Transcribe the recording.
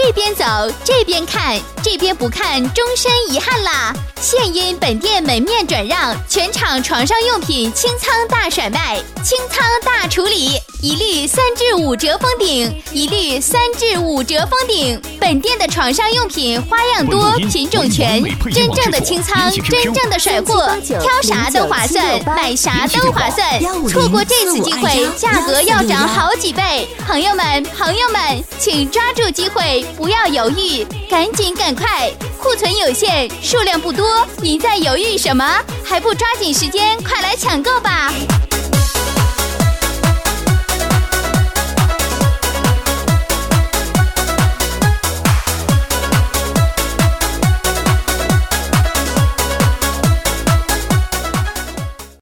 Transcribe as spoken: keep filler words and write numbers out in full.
这边走，这边看，这边不看，终身遗憾啦！现因本店门面转让，全场床上用品清仓大甩卖，清仓大处理，一律三至五折封顶，一律三至五折封顶。本店的床上用品花样多，品种全，真正的清仓，真正的甩货，挑啥都划算，买啥都划算。错过这次机会，价格要涨好几倍。朋友们，朋友们，请抓住机会，不要犹豫，赶紧赶快！库存有限，数量不多，您在犹豫什么？还不抓紧时间，快来抢购吧！